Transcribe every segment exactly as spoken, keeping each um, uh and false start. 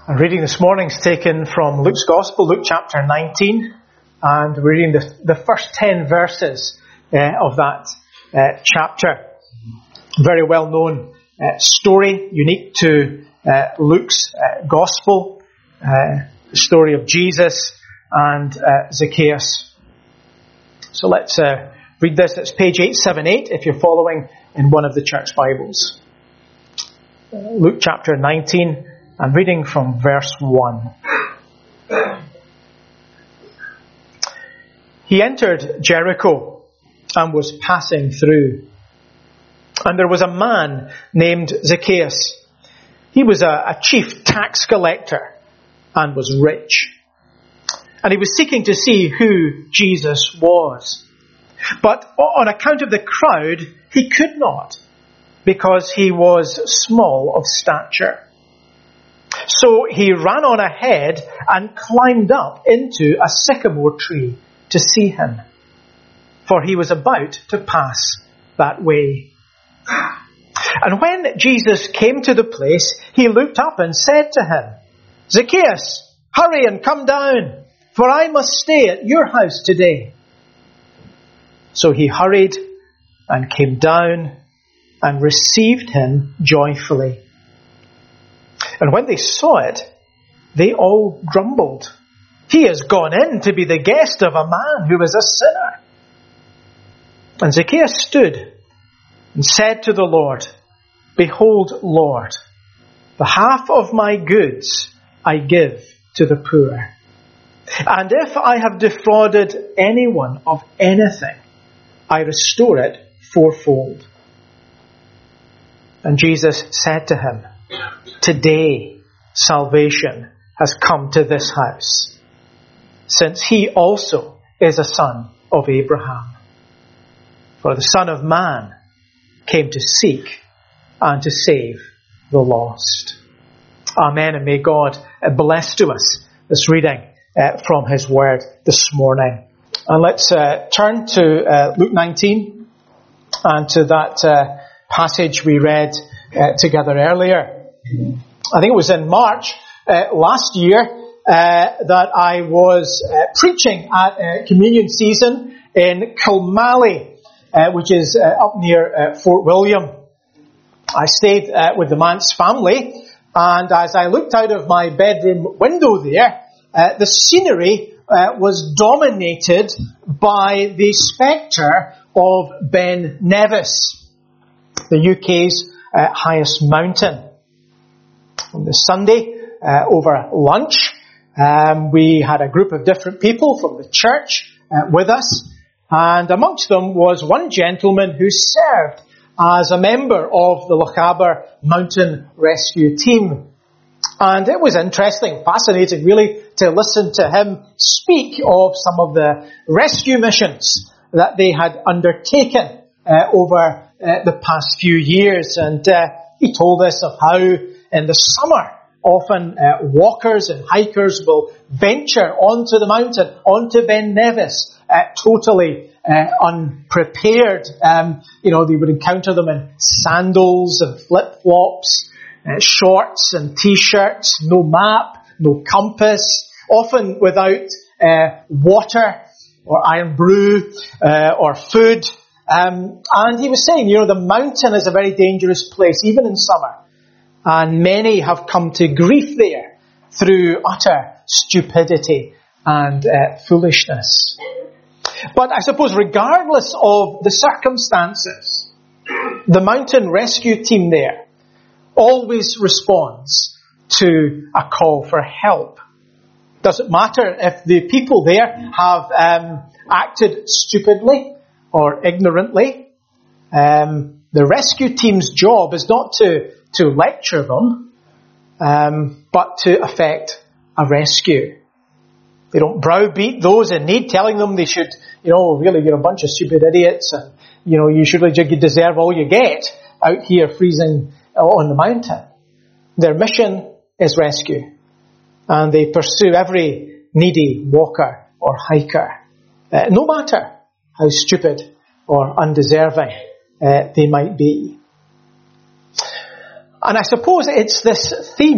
Our reading this morning is taken from Luke's Gospel, Luke chapter nineteen, and we're reading the, the first ten verses uh, of that uh, chapter. Very well known uh, story, unique to uh, Luke's uh, Gospel, uh, the story of Jesus and uh, Zacchaeus. So let's uh, read this. It's page eight seventy-eight if you're following in one of the church Bibles. Uh, Luke chapter nineteen. I'm reading from verse one. He entered Jericho and was passing through. And there was a man named Zacchaeus. He was a, a chief tax collector and was rich. And he was seeking to see who Jesus was. But on account of the crowd, he could not, because he was small of stature. So he ran on ahead and climbed up into a sycamore tree to see him, for he was about to pass that way. And when Jesus came to the place, he looked up and said to him, "Zacchaeus, hurry and come down, for I must stay at your house today." So he hurried and came down and received him joyfully. And when they saw it, they all grumbled. "He has gone in to be the guest of a man who is a sinner." And Zacchaeus stood and said to the Lord, "Behold, Lord, the half of my goods I give to the poor. And if I have defrauded anyone of anything, I restore it fourfold." And Jesus said to him, "Today salvation has come to this house, since he also is a son of Abraham. For the Son of Man came to seek and to save the lost." Amen, and may God bless to us this reading uh, from his word this morning. And let's uh, turn to uh, Luke nineteen and to that uh, passage we read uh, together earlier. I think it was in March uh, last year uh, that I was uh, preaching at uh, communion season in Kilmallie, uh, which is uh, up near uh, Fort William. I stayed uh, with the Mance family, and as I looked out of my bedroom window there, uh, the scenery uh, was dominated by the spectre of Ben Nevis, the U K's uh, highest mountain. On the Sunday, uh, over lunch, um, we had a group of different people from the church uh, with us, and amongst them was one gentleman who served as a member of the Lochaber Mountain Rescue Team. And it was interesting, fascinating really, to listen to him speak of some of the rescue missions that they had undertaken uh, over uh, the past few years. And uh, he told us of how in the summer, often uh, walkers and hikers will venture onto the mountain, onto Ben Nevis, uh, totally uh, unprepared. Um, you know, they would encounter them in sandals and flip-flops, uh, shorts and t-shirts, no map, no compass, often without uh, water or iron brew uh, or food. Um, and he was saying, you know, the mountain is a very dangerous place, even in summer. And many have come to grief there through utter stupidity and uh, foolishness. But I suppose regardless of the circumstances, the mountain rescue team there always responds to a call for help. Doesn't matter if the people there have um, acted stupidly or ignorantly. Um, the rescue team's job is not to to lecture them, um, but to effect a rescue. They don't browbeat those in need, telling them they should, you know, really, you're a bunch of stupid idiots, and, you know, you should you deserve all you get out here freezing on the mountain. Their mission is rescue, and they pursue every needy walker or hiker, uh, no matter how stupid or undeserving uh, they might be. And I suppose it's this theme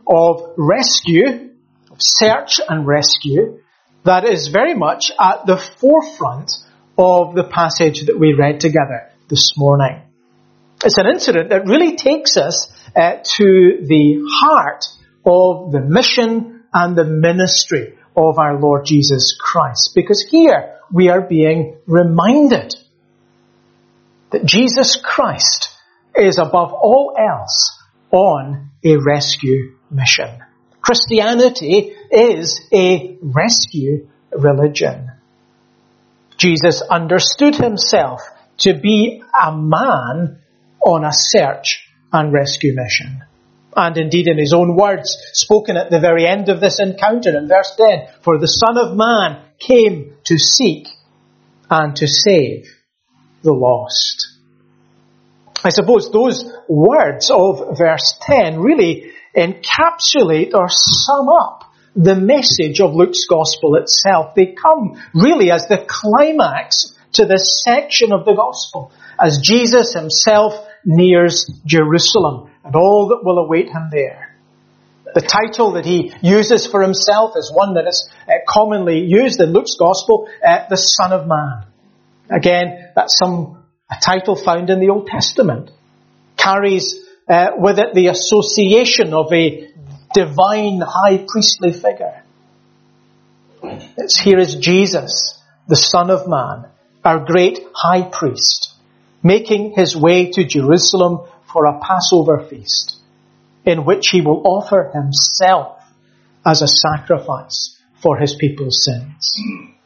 of rescue, of search and rescue, that is very much at the forefront of the passage that we read together this morning. It's an incident that really takes us uh, to the heart of the mission and the ministry of our Lord Jesus Christ. Because here we are being reminded that Jesus Christ is above all else on a rescue mission. Christianity is a rescue religion. Jesus understood himself to be a man on a search and rescue mission. And indeed, in his own words, spoken at the very end of this encounter in verse ten, for the Son of Man came to seek and to save the lost. I suppose those words of verse ten really encapsulate or sum up the message of Luke's Gospel itself. They come really as the climax to this section of the Gospel, as Jesus himself nears Jerusalem and all that will await him there. The title that he uses for himself is one that is uh, commonly used in Luke's Gospel, uh, the Son of Man. Again, that's some a title found in the Old Testament. Carries uh, with it the association of a divine high priestly figure. It's, here is Jesus, the Son of Man, our great high priest, making his way to Jerusalem for a Passover feast, in which he will offer himself as a sacrifice for his people's sins.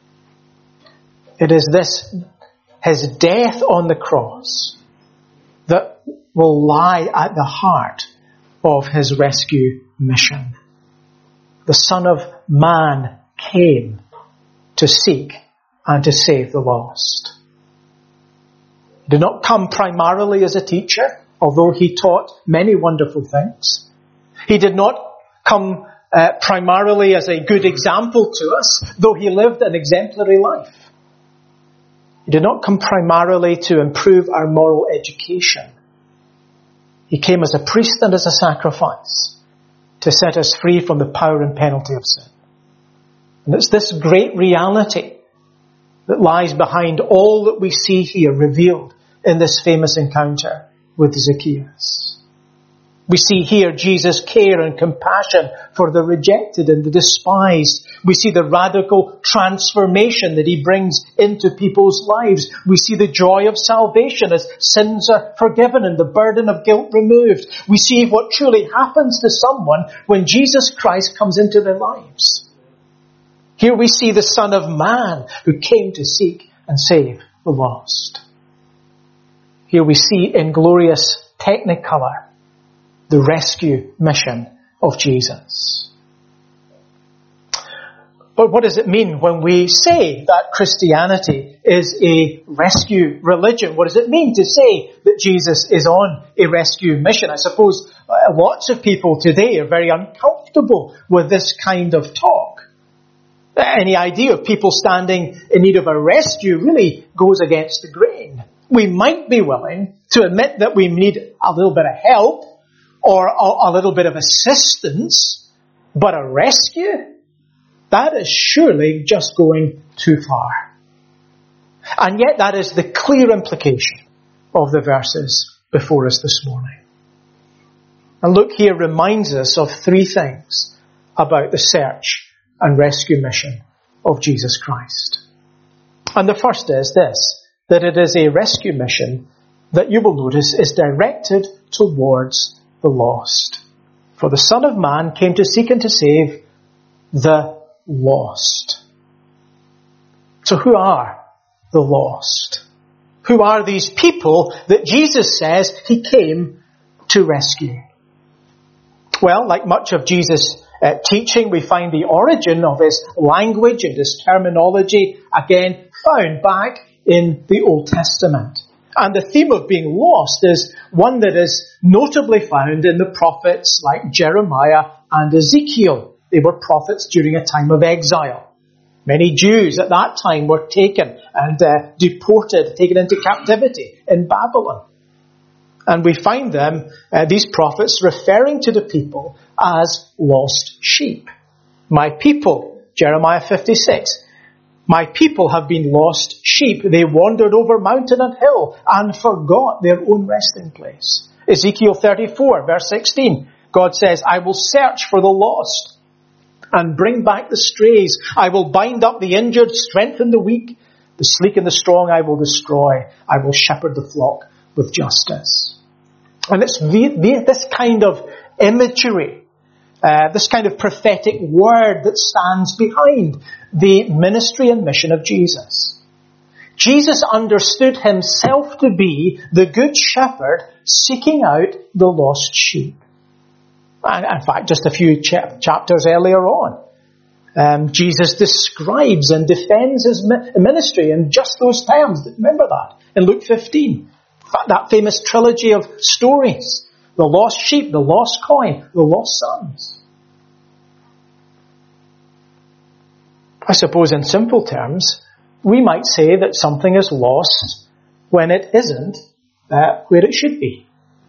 It is this, his death on the cross, that will lie at the heart of his rescue mission. The Son of Man came to seek and to save the lost. He did not come primarily as a teacher, although he taught many wonderful things. He did not come uh, primarily as a good example to us, though he lived an exemplary life. He did not come primarily to improve our moral education. He came as a priest and as a sacrifice to set us free from the power and penalty of sin. And it's this great reality that lies behind all that we see here revealed in this famous encounter with Zacchaeus. We see here Jesus' care and compassion for the rejected and the despised. We see the radical transformation that he brings into people's lives. We see the joy of salvation as sins are forgiven and the burden of guilt removed. We see what truly happens to someone when Jesus Christ comes into their lives. Here we see the Son of Man who came to seek and save the lost. Here we see in glorious technicolor the rescue mission of Jesus. But what does it mean when we say that Christianity is a rescue religion? What does it mean to say that Jesus is on a rescue mission? I suppose uh, lots of people today are very uncomfortable with this kind of talk. Any idea of people standing in need of a rescue really goes against the grain. We might be willing to admit that we need a little bit of help or a, a little bit of assistance, but a rescue? That is surely just going too far. And yet that is the clear implication of the verses before us this morning. And Luke here reminds us of three things about the search and rescue mission of Jesus Christ. And the first is this, that it is a rescue mission that you will notice is directed towards the lost. For the Son of Man came to seek and to save the lost. So who are the lost? Who are these people that Jesus says he came to rescue? Well, like much of Jesus' uh, teaching, we find the origin of his language and his terminology again found back in the Old Testament. And the theme of being lost is one that is notably found in the prophets like Jeremiah and Ezekiel. They were prophets during a time of exile. Many Jews at that time were taken and uh, deported, taken into captivity in Babylon. And we find them, uh, these prophets, referring to the people as lost sheep. My people, Jeremiah fifty-six, my people have been lost sheep. They wandered over mountain and hill and forgot their own resting place. Ezekiel thirty-four, verse sixteen, God says, I will search for the lost and bring back the strays. I will bind up the injured, strengthen the weak. The sleek and the strong I will destroy. I will shepherd the flock with justice. And it's this kind of imagery, uh, this kind of prophetic word that stands behind the ministry and mission of Jesus. Jesus understood himself to be the good shepherd seeking out the lost sheep. And in fact, just a few ch- chapters earlier on, um, Jesus describes and defends his mi- ministry in just those terms. Remember that in Luke fifteen. That famous trilogy of stories. The lost sheep, the lost coin, the lost sons. I suppose in simple terms, we might say that something is lost when it isn't uh, where it should be.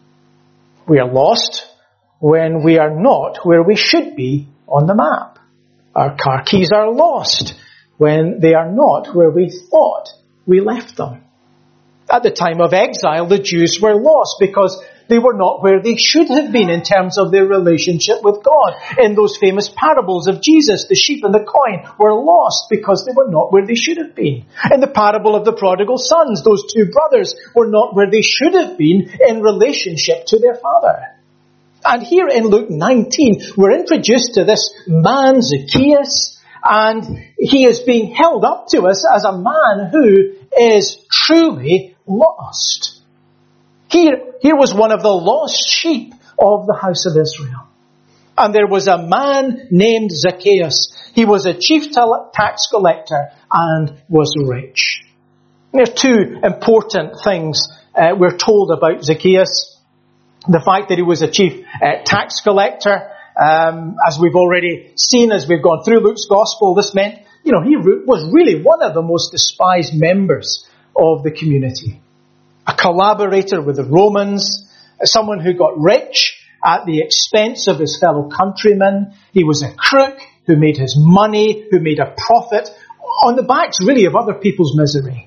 We are lost when we are not where we should be on the map. Our car keys are lost when they are not where we thought we left them. At the time of exile, the Jews were lost because they were not where they should have been in terms of their relationship with God. In those famous parables of Jesus, the sheep and the coin were lost because they were not where they should have been. In the parable of the prodigal sons, those two brothers were not where they should have been in relationship to their father. And here in Luke nineteen, we're introduced to this man, Zacchaeus, and he is being held up to us as a man who is truly lost. Here, here was one of the lost sheep of the house of Israel. And there was a man named Zacchaeus. He was a chief tax collector and was rich. There are two important things uh, we're told about Zacchaeus. The fact that he was a chief uh, tax collector, um, as we've already seen as we've gone through Luke's gospel, this meant, you know, he was really one of the most despised members of the community. A collaborator with the Romans, someone who got rich at the expense of his fellow countrymen. He was a crook who made his money, who made a profit on the backs really of other people's misery.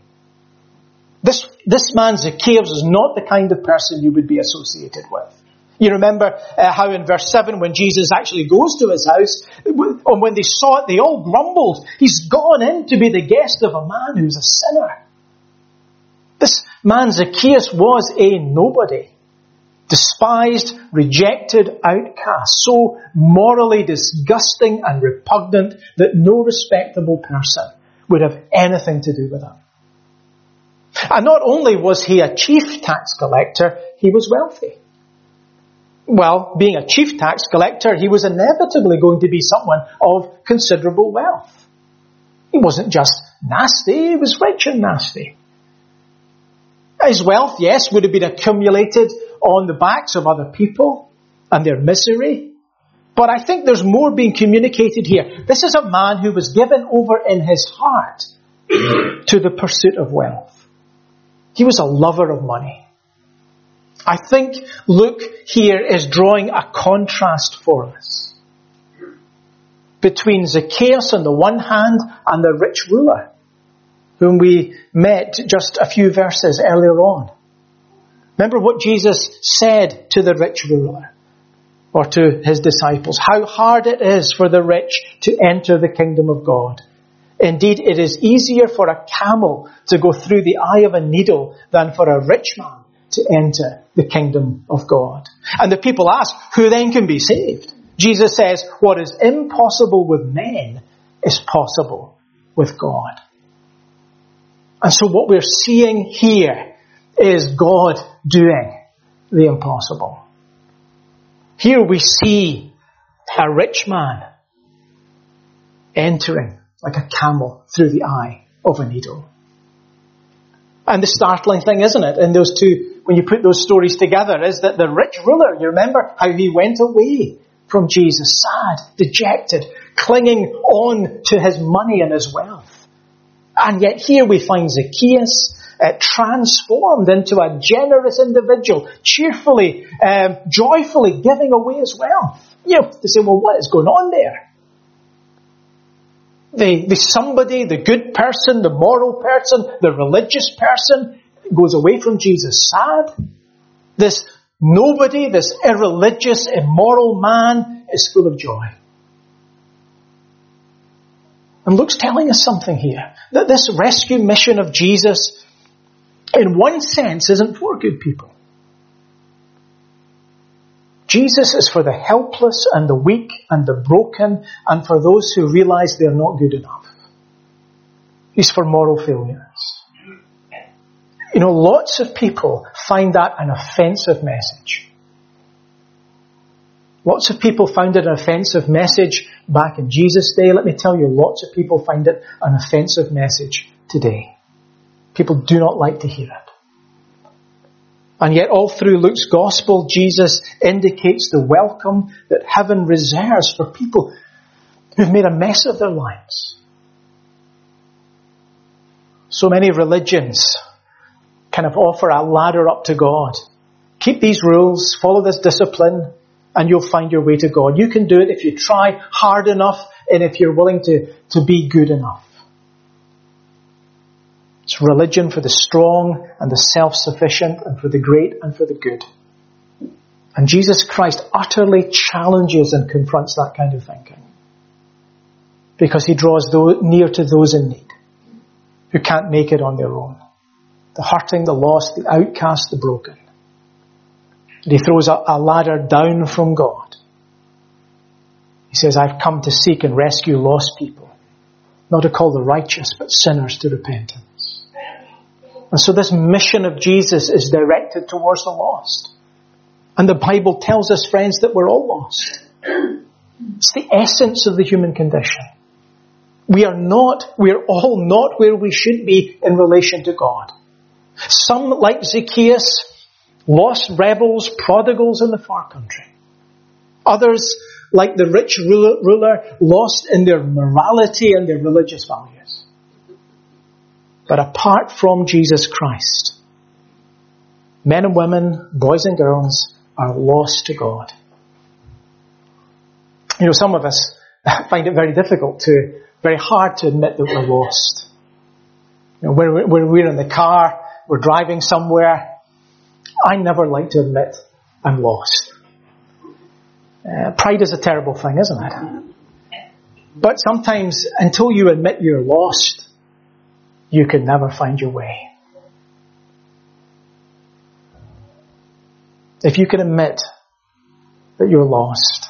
This, this man Zacchaeus is not the kind of person you would be associated with. You remember uh, how in verse seven, when Jesus actually goes to his house, and when they saw it, they all grumbled. He's gone in to be the guest of a man who's a sinner. This man Zacchaeus was a nobody. Despised, rejected, outcast. So morally disgusting and repugnant that no respectable person would have anything to do with him. And not only was he a chief tax collector, he was wealthy. Well, being a chief tax collector, he was inevitably going to be someone of considerable wealth. He wasn't just nasty, he was rich and nasty. His wealth, yes, would have been accumulated on the backs of other people and their misery. But I think there's more being communicated here. This is a man who was given over in his heart to the pursuit of wealth. He was a lover of money. I think Luke here is drawing a contrast for us between Zacchaeus on the one hand and the rich ruler, whom we met just a few verses earlier on. Remember what Jesus said to the rich ruler, or to his disciples, how hard it is for the rich to enter the kingdom of God. Indeed, it is easier for a camel to go through the eye of a needle than for a rich man to enter the kingdom of God. And the people ask, who then can be saved? Jesus says, what is impossible with men is possible with God. And so what we're seeing here is God doing the impossible. Here we see a rich man entering like a camel through the eye of a needle. And the startling thing, isn't it, in those two, when you put those stories together, is that the rich ruler, you remember how he went away from Jesus, sad, dejected, clinging on to his money and his wealth. And yet here we find Zacchaeus, uh, transformed into a generous individual, cheerfully, um, joyfully giving away his wealth. You know, they say, well, what is going on there? The, the somebody, the good person, the moral person, the religious person goes away from Jesus sad. This nobody, this irreligious, immoral man is full of joy. And Luke's telling us something here. That this rescue mission of Jesus, in one sense, isn't for good people. Jesus is for the helpless and the weak and the broken and for those who realize they're not good enough. He's for moral failures. You know, lots of people find that an offensive message. Lots of people found it an offensive message back in Jesus' day. Let me tell you, lots of people find it an offensive message today. People do not like to hear it. And yet all through Luke's gospel, Jesus indicates the welcome that heaven reserves for people who've made a mess of their lives. So many religions kind of offer a ladder up to God. Keep these rules, follow this discipline, and you'll find your way to God. You can do it if you try hard enough and if you're willing to, to be good enough. It's religion for the strong and the self-sufficient and for the great and for the good. And Jesus Christ utterly challenges and confronts that kind of thinking. Because he draws those, near to those in need who can't make it on their own. The hurting, the lost, the outcast, the broken. And he throws a, a ladder down from God. He says, I've come to seek and rescue lost people. Not to call the righteous, but sinners to repentance. And so this mission of Jesus is directed towards the lost. And the Bible tells us, friends, that we're all lost. It's the essence of the human condition. We are not, we are all not where we should be in relation to God. Some, like Zacchaeus, lost rebels, prodigals in the far country. Others, like the rich ruler, lost in their morality and their religious values. But apart from Jesus Christ, men and women, boys and girls, are lost to God. You know, some of us find it very difficult to, very hard to admit that we're lost. You know, when, when we're in the car, we're driving somewhere, I never like to admit I'm lost. Uh, pride is a terrible thing, isn't it? But sometimes, until you admit you're lost, you can never find your way. If you can admit that you're lost,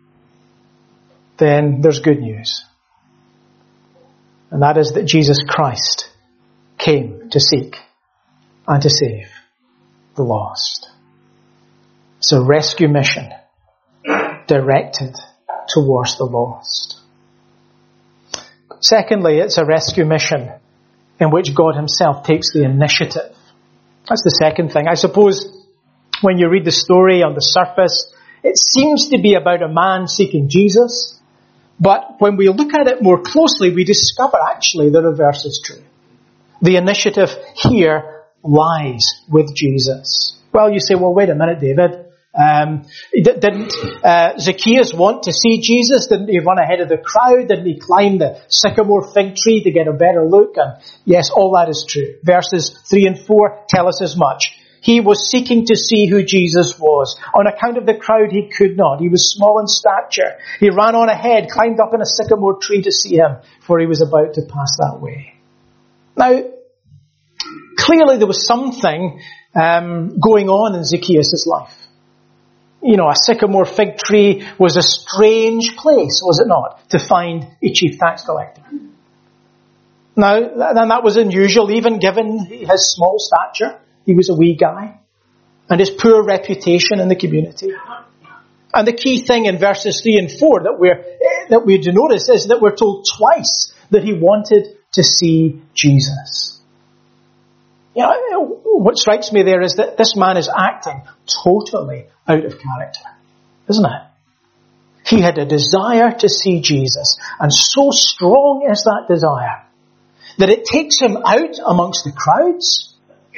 then there's good news. And that is that Jesus Christ came to seek and to save the lost. It's a rescue mission directed towards the lost. Secondly, it's a rescue mission in which God himself takes the initiative. That's the second thing. I suppose when you read the story on the surface, it seems to be about a man seeking Jesus. But when we look at it more closely, we discover actually the reverse is true. The initiative here lies with Jesus. Well, you say, well, wait a minute, David. Um, didn't uh, Zacchaeus want to see Jesus? Didn't he run ahead of the crowd? Didn't he climb the sycamore fig tree to get a better look? And yes, all that is true. Verses three and four tell us as much. He was seeking to see who Jesus was. On account of the crowd, he could not. He was small in stature. He ran on ahead, climbed up in a sycamore tree to see him, for he was about to pass that way. Now, clearly there was something um, going on in Zacchaeus' life. You know, a sycamore fig tree was a strange place, was it not, to find a chief tax collector. Now, and that was unusual, even given his small stature. He was a wee guy. And his poor reputation in the community. And the key thing in verses three and four that we're, that we're to notice is that we're told twice that he wanted to see Jesus. You know, what strikes me there is that this man is acting totally out of character, isn't it? He had a desire to see Jesus, and so strong is that desire that it takes him out amongst the crowds.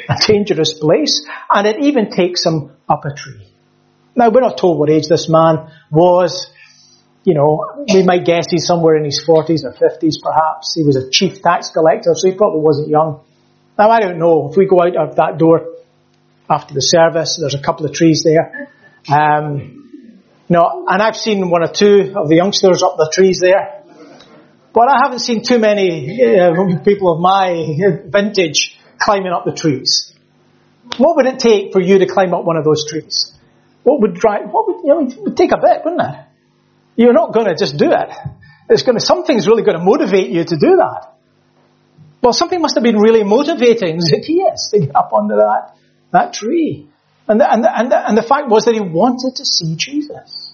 a dangerous place, and it even takes him up a tree. Now, we're not told what age this man was. You know, we might guess he's somewhere in his forties or fifties perhaps. He was a chief tax collector, so he probably wasn't young. Now, I don't know. If we go out of that door after the service, there's a couple of trees there. Um, no, and I've seen one or two of the youngsters up the trees there. But I haven't seen too many uh, people of my vintage climbing up the trees. What would it take for you to climb up one of those trees? What would drive, what would, you know, it would take a bit, wouldn't it? You're not going to just do it. It's going to, something's really going to motivate you to do that. Well, something must have been really motivating Zacchaeus to get up onto that, that tree. And the, and, the, and, the, and the fact was that he wanted to see Jesus.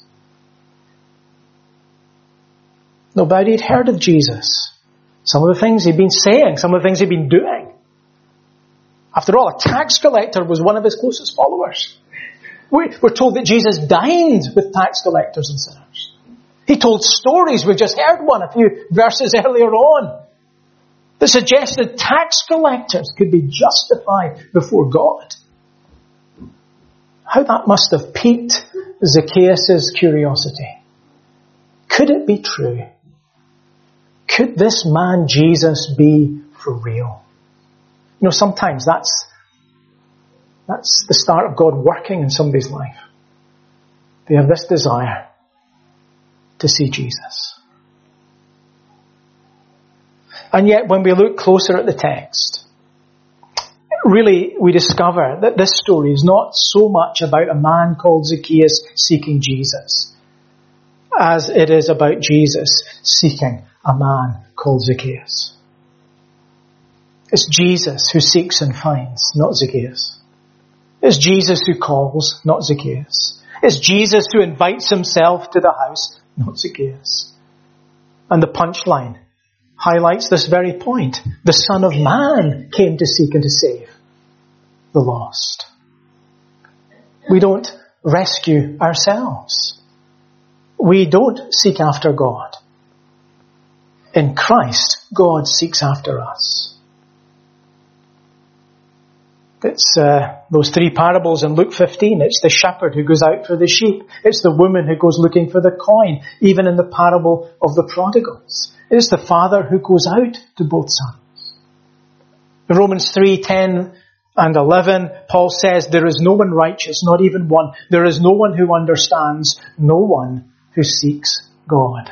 No doubt he'd heard of Jesus. Some of the things he'd been saying, some of the things he'd been doing. After all, a tax collector was one of his closest followers. We're told that Jesus dined with tax collectors and sinners. He told stories. We just heard one a few verses earlier on that suggested tax collectors could be justified before God. How that must have piqued Zacchaeus' curiosity. Could it be true? Could this man Jesus be for real? You know, sometimes that's that's the start of God working in somebody's life. They have this desire to see Jesus. And yet when we look closer at the text, really we discover that this story is not so much about a man called Zacchaeus seeking Jesus, as it is about Jesus seeking a man called Zacchaeus. It's Jesus who seeks and finds, not Zacchaeus. It's Jesus who calls, not Zacchaeus. It's Jesus who invites himself to the house, not Zacchaeus. And the punchline highlights this very point. The Son of Man came to seek and to save the lost. We don't rescue ourselves. We don't seek after God. In Christ, God seeks after us. It's uh, those three parables in Luke fifteen. It's the shepherd who goes out for the sheep. It's the woman who goes looking for the coin. Even in the parable of the prodigals, it's the father who goes out to both sons. In Romans three, ten and eleven, Paul says, there is no one righteous, not even one. There is no one who understands, no one who seeks God.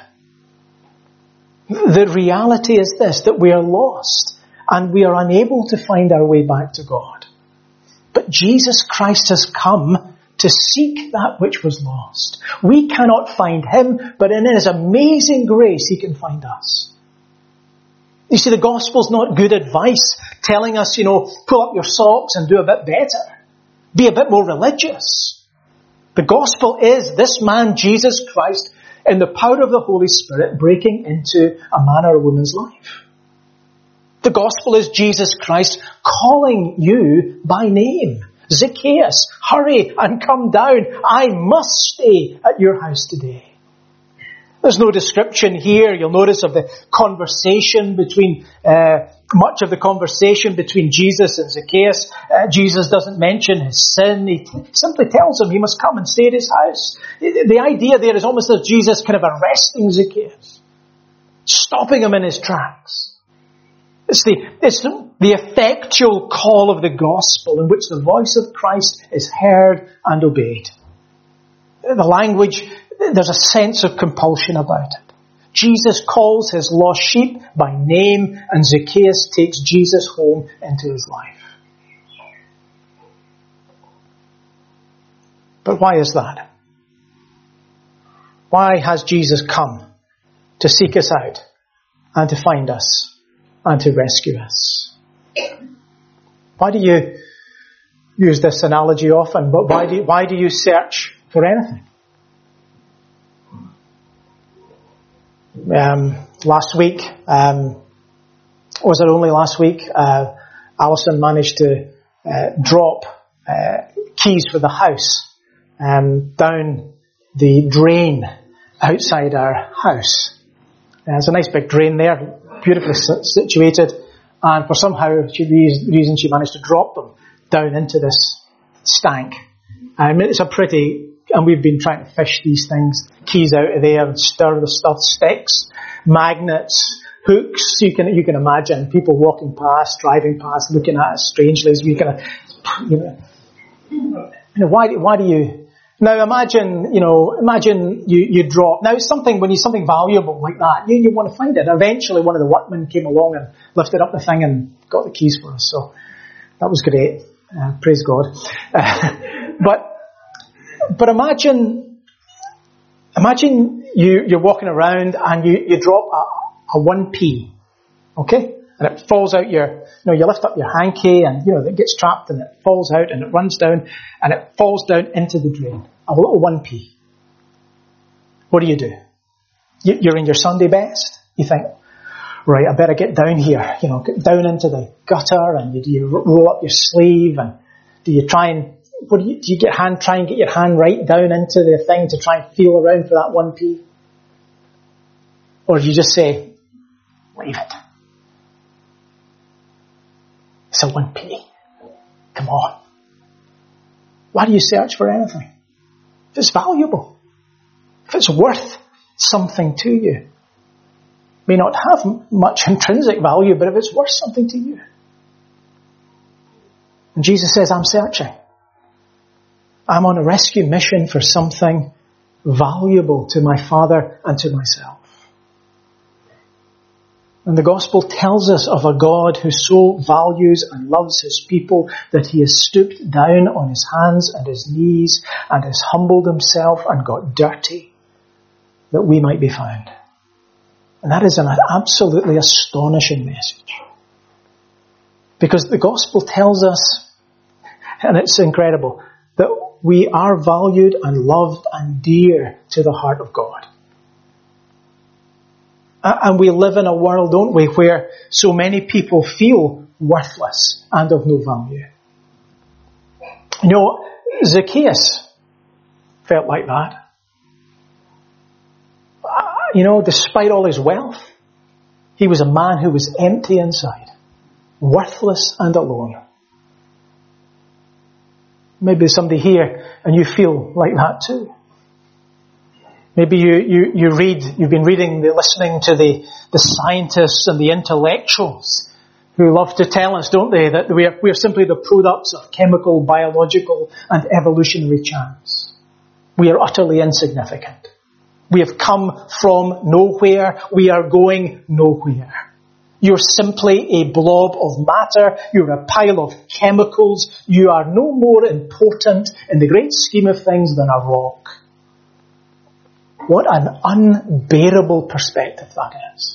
The reality is this, that we are lost and we are unable to find our way back to God. But Jesus Christ has come to seek that which was lost. We cannot find him, but in his amazing grace he can find us. You see, the gospel's not good advice telling us, you know, pull up your socks and do a bit better. Be a bit more religious. The gospel is this man, Jesus Christ, in the power of the Holy Spirit, breaking into a man or a woman's life. The gospel is Jesus Christ calling you by name. Zacchaeus, hurry and come down. I must stay at your house today. There's no description here, you'll notice, of the conversation between, uh, much of the conversation between Jesus and Zacchaeus. Uh, Jesus doesn't mention his sin. He t- simply tells him he must come and stay at his house. The idea there is almost as Jesus kind of arresting Zacchaeus, stopping him in his tracks. It's the, it's the effectual call of the gospel in which the voice of Christ is heard and obeyed. The language, there's a sense of compulsion about it. Jesus calls his lost sheep by name, and Zacchaeus takes Jesus home into his life. But why is that? Why has Jesus come to seek us out and to find us and to rescue us? Why do you use this analogy often, but why do you, why do you search for anything? Um, last week, um, was it only last week, uh, Alison managed to uh, drop uh, keys for the house um, down the drain outside our house. Uh, there's a nice big drain there, beautifully situated, and for somehow she, the reason she managed to drop them down into this stank. I mean, it's a pretty, and we've been trying to fish these things, keys out of there and stir the stuff, sticks, magnets, hooks. You can you can imagine people walking past, driving past, looking at us strangely as we kind of, you know, you know, why why do you? Now imagine, you know, imagine you, you drop. Now it's something, when you something valuable like that, you, you want to find it. Eventually one of the workmen came along and lifted up the thing and got the keys for us. So that was great. Uh, praise God. Uh, but, but imagine, imagine you, you're walking around and you, you drop a, a one p. Okay? And it falls out your, you know, you lift up your hanky and, you know, it gets trapped and it falls out and it runs down and it falls down into the drain. A little one p. What do you do? You're in your Sunday best. You think, right, I better get down here, you know, get down into the gutter, and you, do you roll up your sleeve, and do you try and, what do you, do you get hand, try and get your hand right down into the thing to try and feel around for that one p? Or do you just say, leave it? It's a one p. Come on. Why do you search for anything? If it's valuable, if it's worth something to you, it may not have much intrinsic value, but if it's worth something to you. And Jesus says, I'm searching. I'm on a rescue mission for something valuable to my Father and to myself. And the gospel tells us of a God who so values and loves his people that he has stooped down on his hands and his knees and has humbled himself and got dirty that we might be found. And that is an absolutely astonishing message. Because the gospel tells us, and it's incredible, that we are valued and loved and dear to the heart of God. And we live in a world, don't we, where so many people feel worthless and of no value. You know, Zacchaeus felt like that. You know, despite all his wealth, he was a man who was empty inside, worthless and alone. Maybe there's somebody here and you feel like that too. Maybe you, you, you read, you've been reading, listening to the, the scientists and the intellectuals who love to tell us, don't they, that we are, we are simply the products of chemical, biological and evolutionary chance. We are utterly insignificant. We have come from nowhere. We are going nowhere. You're simply a blob of matter. You're a pile of chemicals. You are no more important in the great scheme of things than a rock. What an unbearable perspective that is.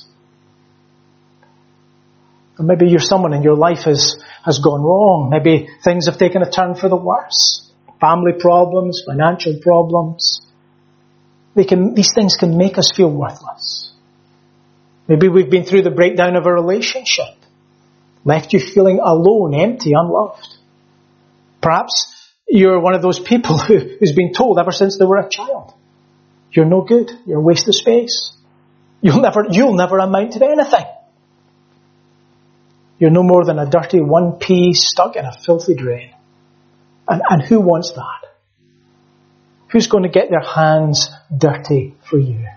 And maybe you're someone and your life has, has gone wrong. Maybe things have taken a turn for the worse. Family problems, financial problems. They can, these things can make us feel worthless. Maybe we've been through the breakdown of a relationship. Left you feeling alone, empty, unloved. Perhaps you're one of those people who, who's been told ever since they were a child, you're no good. You're a waste of space. You'll never, you'll never amount to anything. You're no more than a dirty one p stuck in a filthy drain. And, and who wants that? Who's going to get their hands dirty for you?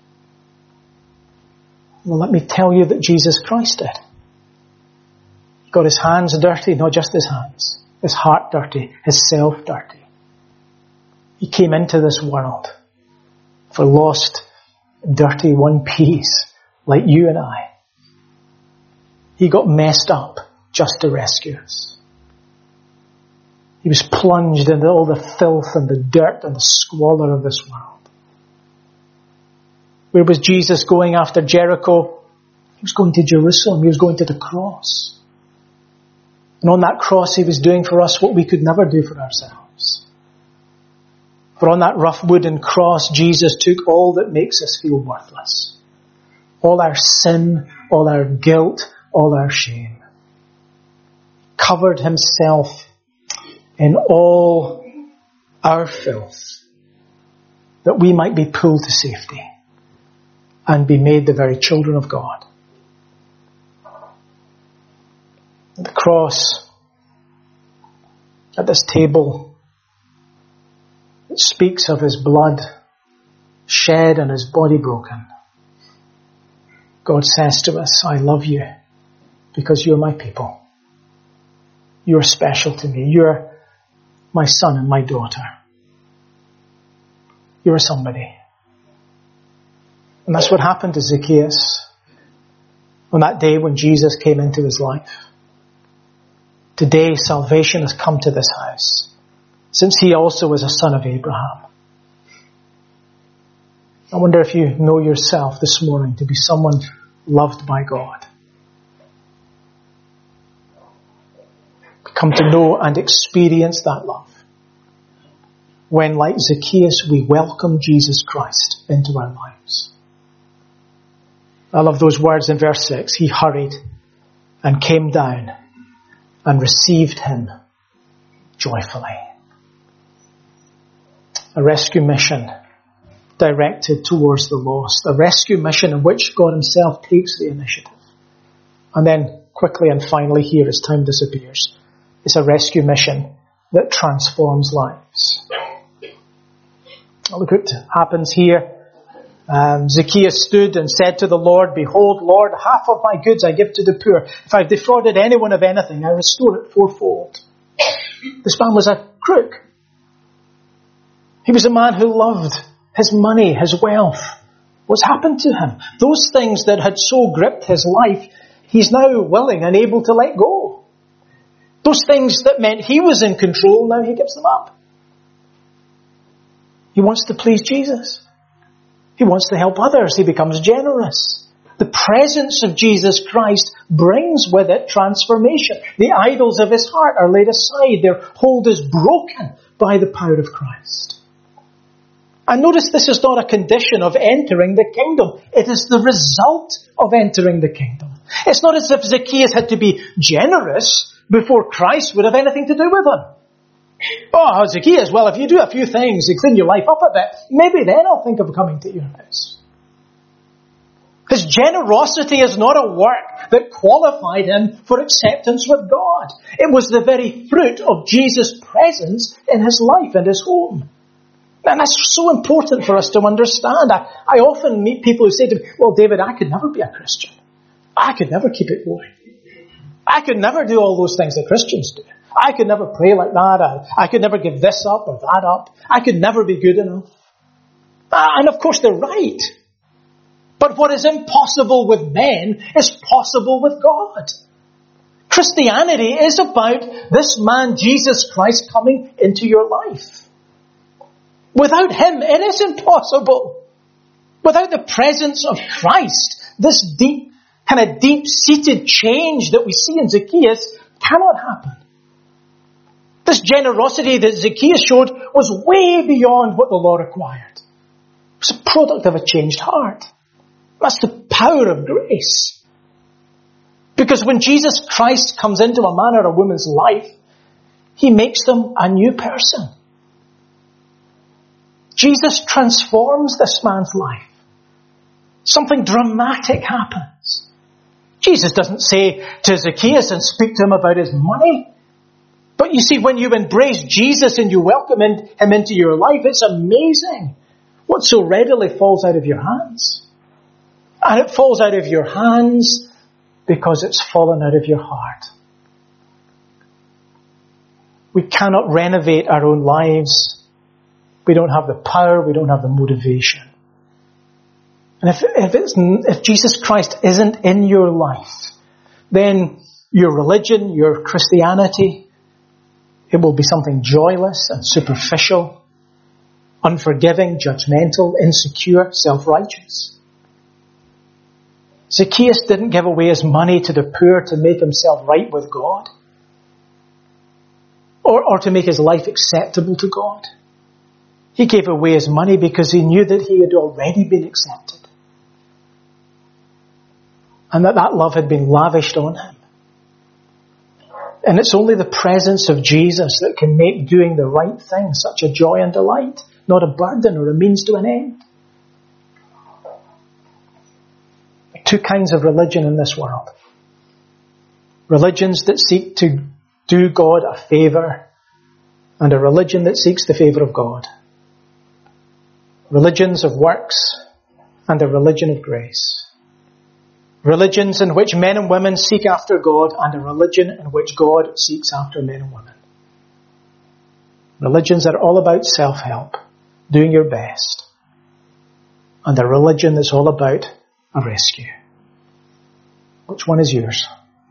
Well, let me tell you that Jesus Christ did. He got his hands dirty, not just his hands. His heart dirty, his self dirty. He came into this world for lost, dirty one p's like you and I. He got messed up just to rescue us. He was plunged into all the filth and the dirt and the squalor of this world. Where was Jesus going after Jericho? He was going to Jerusalem. He was going to the cross. And on that cross he was doing for us what we could never do for ourselves. For on that rough wooden cross, Jesus took all that makes us feel worthless. All our sin, all our guilt, all our shame. Covered himself in all our filth, that we might be pulled to safety and be made the very children of God. The cross At this table, it speaks of his blood shed and his body broken. God says to us, I love you because you're my people. You're special to me. You're my son and my daughter. You're somebody. And that's what happened to Zacchaeus on that day when Jesus came into his life. Today, salvation has come to this house, since he also was a son of Abraham. I wonder if you know yourself this morning to be someone loved by God. Come to know and experience that love. When, like Zacchaeus, we welcome Jesus Christ into our lives. I love those words in verse six. He hurried and came down and received him joyfully. A rescue mission directed towards the lost. A rescue mission in which God himself takes the initiative. And then quickly and finally here as time disappears, it's a rescue mission that transforms lives. Look what happens here. Um, Zacchaeus stood and said to the Lord, behold, Lord, half of my goods I give to the poor. If I've defrauded anyone of anything, I restore it fourfold. This man was a crook. He was a man who loved his money, his wealth. What's happened to him? Those things that had so gripped his life, he's now willing and able to let go. Those things that meant he was in control, now he gives them up. He wants to please Jesus. He wants to help others. He becomes generous. The presence of Jesus Christ brings with it transformation. The idols of his heart are laid aside. Their hold is broken by the power of Christ. And notice this is not a condition of entering the kingdom. It is the result of entering the kingdom. It's not as if Zacchaeus had to be generous before Christ would have anything to do with him. Oh, Zacchaeus, well, if you do a few things to clean your life up a bit, maybe then I'll think of coming to your house. His generosity is not a work that qualified him for acceptance with God. It was the very fruit of Jesus' presence in his life and his home. And that's so important for us to understand. I, I often meet people who say to me, well, David, I could never be a Christian. I could never keep it going. I could never do all those things that Christians do. I could never pray like that. I, I could never give this up or that up. I could never be good enough. Uh, and of course they're right. But what is impossible with men is possible with God. Christianity is about this man, Jesus Christ, coming into your life. Without him, it is impossible. Without the presence of Christ, this deep, kind of deep-seated change that we see in Zacchaeus cannot happen. This generosity that Zacchaeus showed was way beyond what the law required. It was a product of a changed heart. That's the power of grace. Because when Jesus Christ comes into a man or a woman's life, he makes them a new person. Jesus transforms this man's life. Something dramatic happens. Jesus doesn't say to Zacchaeus and speak to him about his money. But you see, when you embrace Jesus and you welcome him into your life, it's amazing what so readily falls out of your hands. And it falls out of your hands because it's fallen out of your heart. We cannot renovate our own lives. We don't have the power. We don't have the motivation. And if, if, it's, if Jesus Christ isn't in your life, then your religion, your Christianity, it will be something joyless and superficial, unforgiving, judgmental, insecure, self-righteous. Zacchaeus didn't give away his money to the poor to make himself right with God, or, or to make his life acceptable to God. He gave away his money because he knew that he had already been accepted. And that that love had been lavished on him. And it's only the presence of Jesus that can make doing the right thing such a joy and delight, not a burden or a means to an end. Two kinds of religion in this world. Religions that seek to do God a favour and a religion that seeks the favour of God. Religions of works and a religion of grace. Religions in which men and women seek after God and a religion in which God seeks after men and women. Religions that are all about self-help, doing your best, and a religion that's all about a rescue. Which one is yours?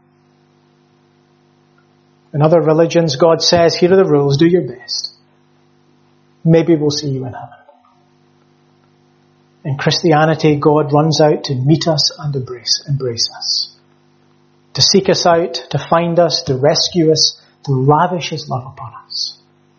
In other religions, God says, here are the rules, do your best. Maybe we'll see you in heaven. In Christianity, God runs out to meet us and embrace, embrace us. To seek us out, to find us, to rescue us, to lavish His love upon us.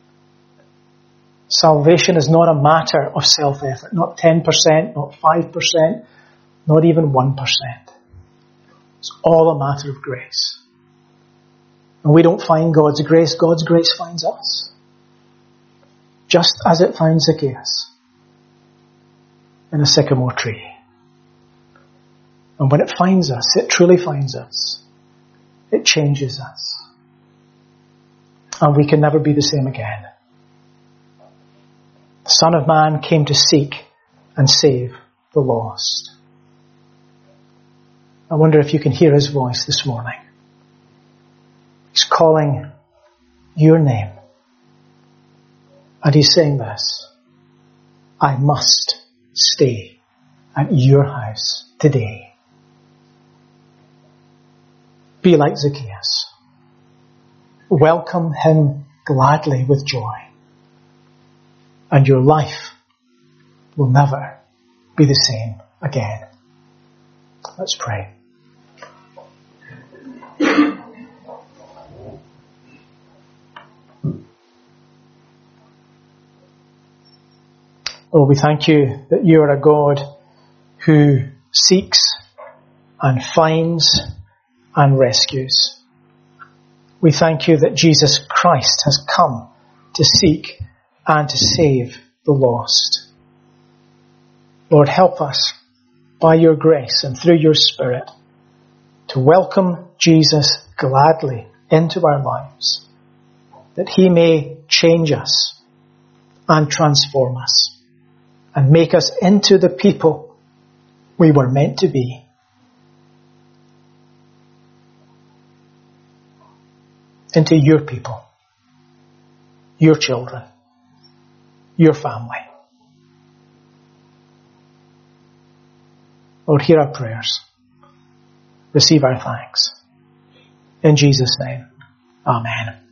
Salvation is not a matter of self-effort. Not ten percent, not five percent, not even one percent. It's all a matter of grace. And we don't find God's grace, God's grace finds us. Just as it found Zacchaeus in a sycamore tree. And when it finds us, it truly finds us. It changes us. And we can never be the same again. The Son of Man came to seek and save the lost. I wonder if you can hear His voice this morning. He's calling your name. And He's saying this: I must stay at your house today. Be like Zacchaeus. Welcome Him gladly with joy. And your life will never be the same again. Let's pray. Lord, we thank you that you are a God who seeks and finds and rescues. We thank you that Jesus Christ has come to seek and to save the lost. Lord, help us by your grace and through your Spirit to welcome Jesus gladly into our lives, that He may change us and transform us and make us into the people we were meant to be. Into your people, your children, your family. Lord, hear our prayers. Receive our thanks. In Jesus' name, amen.